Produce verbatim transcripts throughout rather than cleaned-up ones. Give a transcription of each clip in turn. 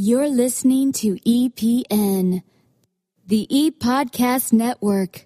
You're listening to E P N, the E-Podcast Network.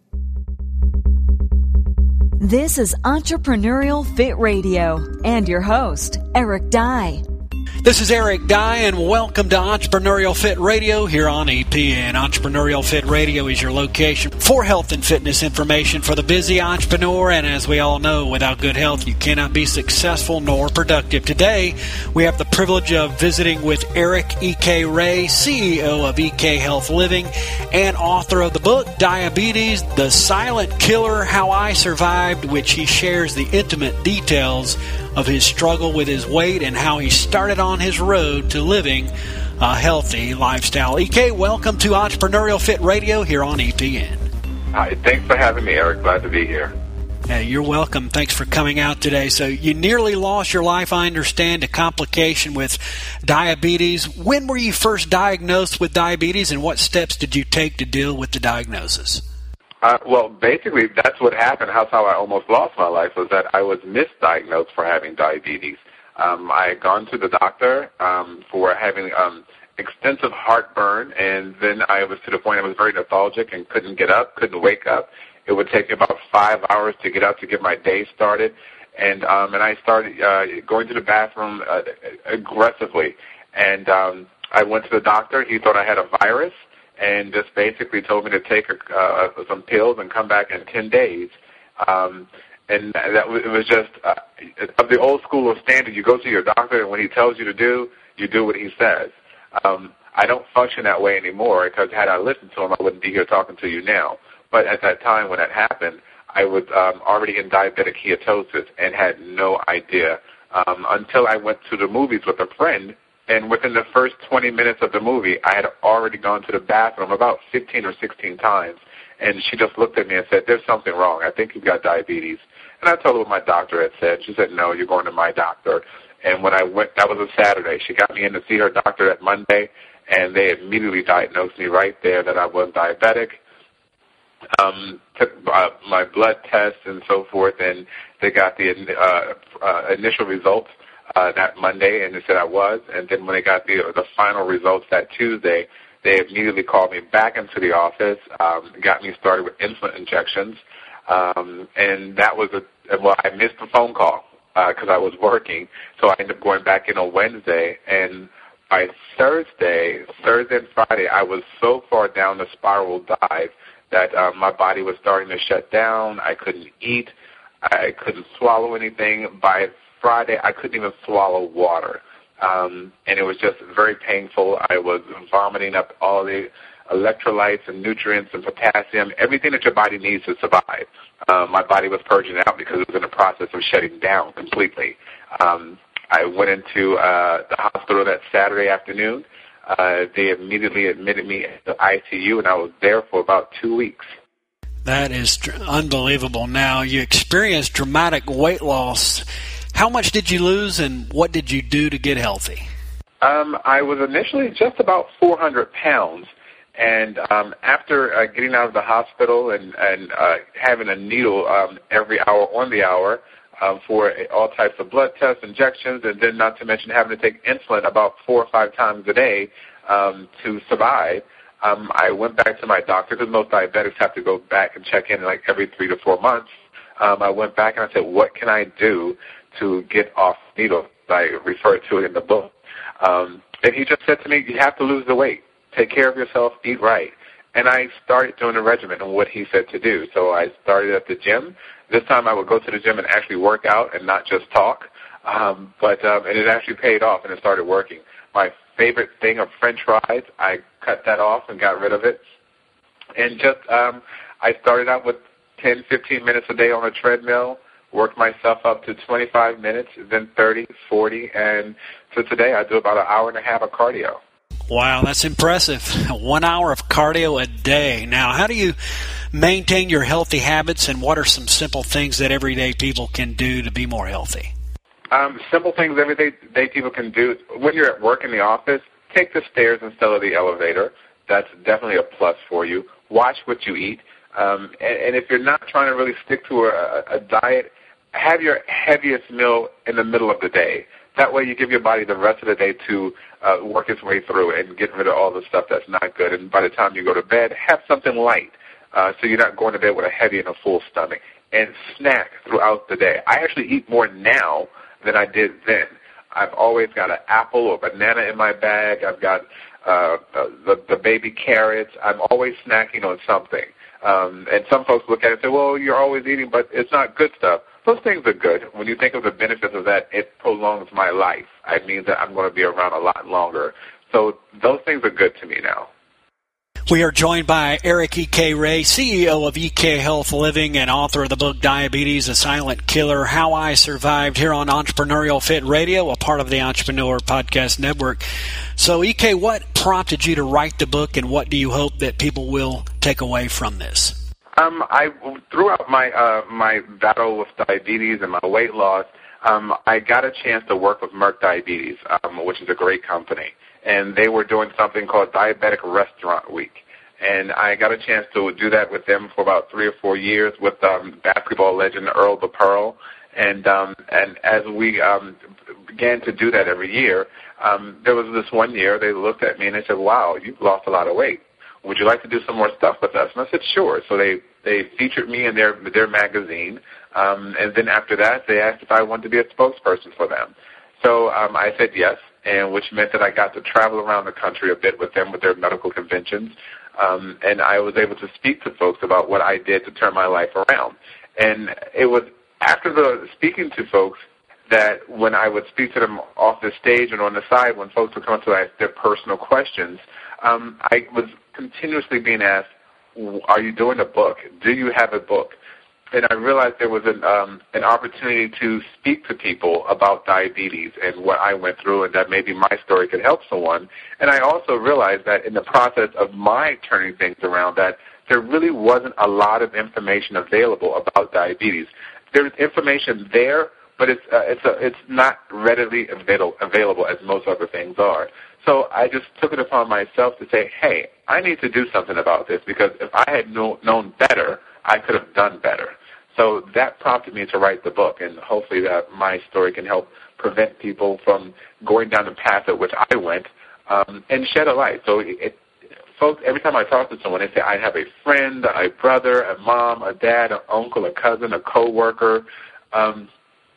This is Entrepreneurial Fit Radio and your host, Eric Dye. This is Eric Dye, and welcome to Entrepreneurial Fit Radio here on E P N. Entrepreneurial Fit Radio is your location for health and fitness information for the busy entrepreneur, and as we all know, without good health, you cannot be successful nor productive. Today, we have the privilege of visiting with Eric E K. Ray, C E O of E K Health Living and author of the book, Diabetes, The Silent Killer, How I Survived, which he shares the intimate details of his struggle with his weight and how he started on his road to living a healthy lifestyle. E K, welcome to Entrepreneurial Fit Radio here on E P N. Hi, thanks for having me, Eric. Glad to be here. Hey, you're welcome. Thanks for coming out today. So you nearly lost your life, I understand, a complication with diabetes. When were you first diagnosed with diabetes, and what steps did you take to deal with the diagnosis? Uh, well, basically, that's what happened. That's how I almost lost my life, was that I was misdiagnosed for having diabetes. Um, I had gone to the doctor um, for having um, extensive heartburn, and then I was to the point I was very lethargic and couldn't get up, couldn't wake up. It would take me about five hours to get up to get my day started, and um, and I started uh, going to the bathroom uh, aggressively. And um, I went to the doctor. He thought I had a virus, and just basically told me to take uh, some pills and come back in ten days. Um, and that was, it was just uh, of the old school of standard. You go to your doctor, and when he tells you to do, you do what he says. Um, I don't function that way anymore, because had I listened to him, I wouldn't be here talking to you now. But at that time when that happened, I was um, already in diabetic ketosis and had no idea um, until I went to the movies with a friend. And within the first twenty minutes of the movie, I had already gone to the bathroom about fifteen or sixteen times. And she just looked at me and said, "There's something wrong. I think you've got diabetes." And I told her what my doctor had said. She said, "No, you're going to my doctor." And when I went, that was a Saturday. She got me in to see her doctor that Monday, and they immediately diagnosed me right there that I was diabetic. Um, took uh, my blood tests and so forth, and they got the uh, uh, initial results Uh, that Monday, and they said I was. And then when they got the the final results that Tuesday, they immediately called me back into the office, um, got me started with insulin injections, um, and that was a well, I missed the phone call because uh, I was working, so I ended up going back in on Wednesday, and by Thursday, Thursday and Friday, I was so far down the spiral dive that um, my body was starting to shut down. I couldn't eat. I couldn't swallow anything. By Friday, I couldn't even swallow water, um, and it was just very painful. I was vomiting up all the electrolytes and nutrients and potassium, everything that your body needs to survive. Um, my body was purging out because it was in the process of shutting down completely. Um, I went into uh, the hospital that Saturday afternoon. Uh, they immediately admitted me to the I C U, and I was there for about two weeks. That is tr- unbelievable. Now, you experienced dramatic weight loss. How much did you lose, and what did you do to get healthy? Um, I was initially just about four hundred pounds, and um, after uh, getting out of the hospital and, and uh, having a needle um, every hour on the hour um, for all types of blood tests, injections, and then not to mention having to take insulin about four or five times a day um, to survive, um, I went back to my doctor, because most diabetics have to go back and check in like every three to four months. Um, I went back and I said, what can I do to get off needle? I referred to it in the book. Um, and he just said to me, you have to lose the weight. Take care of yourself, eat right. And I started doing the regimen and what he said to do. So I started at the gym. This time I would go to the gym and actually work out and not just talk. Um, but um, and it actually paid off, and it started working. My favorite thing of French fries, I cut that off and got rid of it. And just um, I started out with ten, fifteen minutes a day on a treadmill, worked myself up to twenty-five minutes, then thirty, forty, and so today I do about an hour and a half of cardio. Wow, that's impressive. One hour of cardio a day. Now, how do you maintain your healthy habits, and what are some simple things that everyday people can do to be more healthy? Um, simple things everyday day people can do. When you're at work in the office, take the stairs instead of the elevator. That's definitely a plus for you. Watch what you eat. Um, and, and if you're not trying to really stick to a, a diet, have your heaviest meal in the middle of the day. That way you give your body the rest of the day to uh, work its way through and get rid of all the stuff that's not good. And by the time you go to bed, have something light uh, so you're not going to bed with a heavy and a full stomach. And snack throughout the day. I actually eat more now than I did then. I've always got an apple or banana in my bag. I've got uh, the, the baby carrots. I'm always snacking on something. Um, and some folks look at it and say, well, you're always eating, but it's not good stuff. Those things are good. When you think of the benefits of that, it prolongs my life. It means that I'm going to be around a lot longer. So those things are good to me now. We are joined by Eric E K. Ray, C E O of E K Health Living and author of the book Diabetes, a Silent Killer, How I Survived, here on Entrepreneurial Fit Radio, a part of the Entrepreneur Podcast Network. So, E K, what prompted you to write the book, and what do you hope that people will take away from this? Um, I throughout my uh, my battle with diabetes and my weight loss, um, I got a chance to work with Merck Diabetes, um, which is a great company. And they were doing something called Diabetic Restaurant Week. And I got a chance to do that with them for about three or four years with um, basketball legend Earl the Pearl. And um, and as we um, began to do that every year, um, there was this one year they looked at me and they said, wow, you've lost a lot of weight. Would you like to do some more stuff with us? And I said, sure. So they, they featured me in their, their magazine. Um, and then after that, they asked if I wanted to be a spokesperson for them. So um, I said yes. And which meant that I got to travel around the country a bit with them with their medical conventions. Um, and I was able to speak to folks about what I did to turn my life around. And it was after the speaking to folks that when I would speak to them off the stage and on the side, when folks would come to ask their personal questions, um, I was continuously being asked, are you doing a book? Do you have a book? And I realized there was an, um, an opportunity to speak to people about diabetes and what I went through, and that maybe my story could help someone. And I also realized that in the process of my turning things around, that there really wasn't a lot of information available about diabetes. There's information there, but it's uh, it's a, it's not readily avail- available as most other things are. So I just took it upon myself to say, hey, I need to do something about this, because if I had know, known better, I could have done better. So that prompted me to write the book, and hopefully that my story can help prevent people from going down the path at which I went, um, and shed a light. So it, it, folks, every time I talk to someone, they say, I have a friend, a brother, a mom, a dad, an uncle, a cousin, a coworker. Um,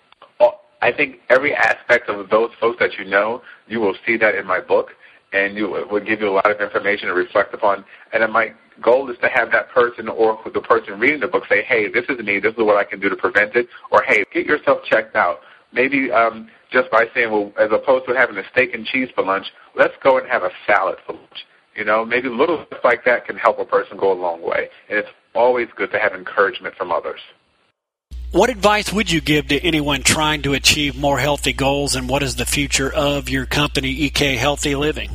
I think every aspect of those folks that you know, you will see that in my book, and you, it will give you a lot of information to reflect upon. And my goal is to have that person or the person reading the book say, hey, this is me, this is what I can do to prevent it, or hey, get yourself checked out. Maybe um, just by saying, well, as opposed to having a steak and cheese for lunch, let's go and have a salad for lunch. You know, maybe little stuff like that can help a person go a long way. And it's always good to have encouragement from others. What advice would you give to anyone trying to achieve more healthy goals, and what is the future of your company, E K Healthy Living?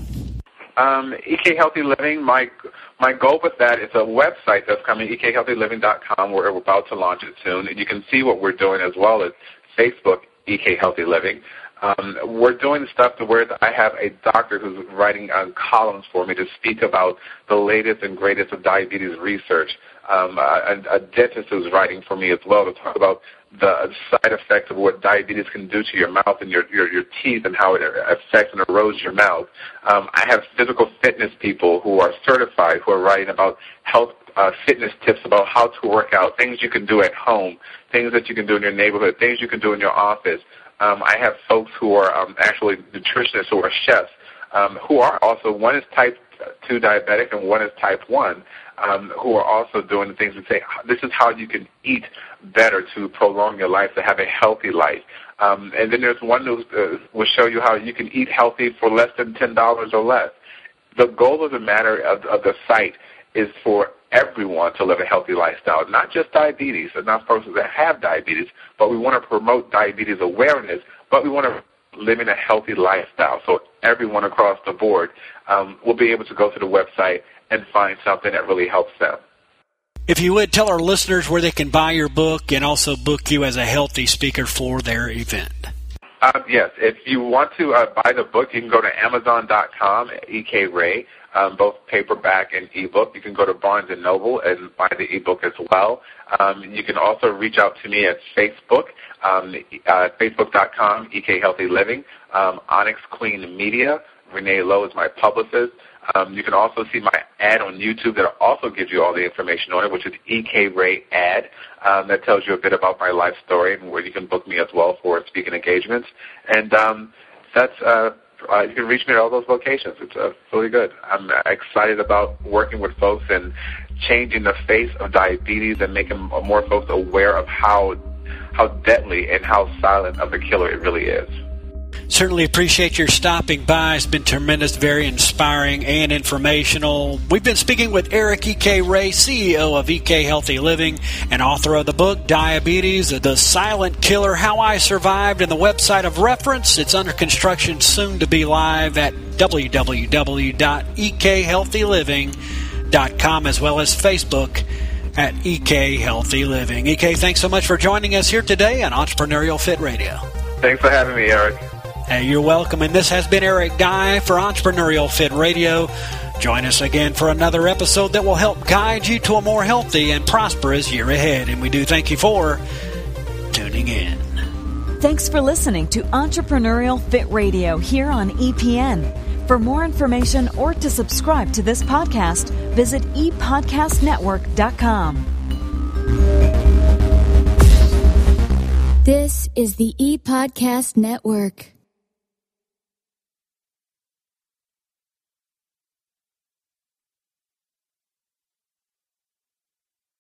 Um, E K Healthy Living, my my goal with that is a website that's coming, E K healthy living dot com. We're about to launch it soon. And you can see what we're doing as well as Facebook, E K Healthy Living. Um, we're doing stuff to where I have a doctor who's writing um, columns for me to speak about the latest and greatest of diabetes research. Um, a, a dentist who's writing for me as well to talk about the side effects of what diabetes can do to your mouth and your, your, your teeth and how it affects and erodes your mouth. Um, I have physical fitness people who are certified who are writing about health uh, fitness tips about how to work out, things you can do at home, things that you can do in your neighborhood, things you can do in your office. Um, I have folks who are um, actually nutritionists who are chefs um, who are also, one is type two diabetic and one is type one. Um, who are also doing the things that say, this is how you can eat better to prolong your life, to have a healthy life. Um, and then there's one who uh, will show you how you can eat healthy for less than ten dollars or less. The goal of the matter of, of the site is for everyone to live a healthy lifestyle, not just diabetes, and not persons that have diabetes, but we want to promote diabetes awareness, but we want to live in a healthy lifestyle. So everyone across the board um, will be able to go to the website and find something that really helps them. If you would, tell our listeners where they can buy your book and also book you as a healthy speaker for their event. Um, yes, if you want to uh, buy the book, you can go to amazon dot com, E K Ray, um, both paperback and ebook. You can go to Barnes and Noble and buy the ebook as well. Um, you can also reach out to me at Facebook, um, uh, facebook dot com, E K Healthy Living, um, Onyx Queen Media. Renee Lowe is my publicist. Um, you can also see my ad on YouTube that also gives you all the information on it, which is E K Ray Ad. Um, that tells you a bit about my life story and where you can book me as well for speaking engagements. And um, that's uh, uh, you can reach me at all those locations. It's uh, really good. I'm excited about working with folks and changing the face of diabetes and making more folks aware of how how deadly and how silent of a killer it really is. Certainly appreciate your stopping by. It's been tremendous, very inspiring and informational. We've been speaking with Eric E K Ray, C E O of E K Healthy Living and author of the book, Diabetes, The Silent Killer, How I Survived, and the website of reference. It's under construction, soon to be live at w w w dot e k healthy living dot com, as well as Facebook at E K Healthy Living. E K, thanks so much for joining us here today on Entrepreneurial Fit Radio. Thanks for having me, Eric. Hey, you're welcome. And this has been Eric Dye for Entrepreneurial Fit Radio. Join us again for another episode that will help guide you to a more healthy and prosperous year ahead. And we do thank you for tuning in. Thanks for listening to Entrepreneurial Fit Radio here on E P N. For more information or to subscribe to this podcast, visit e podcast network dot com. This is the E-Podcast Network.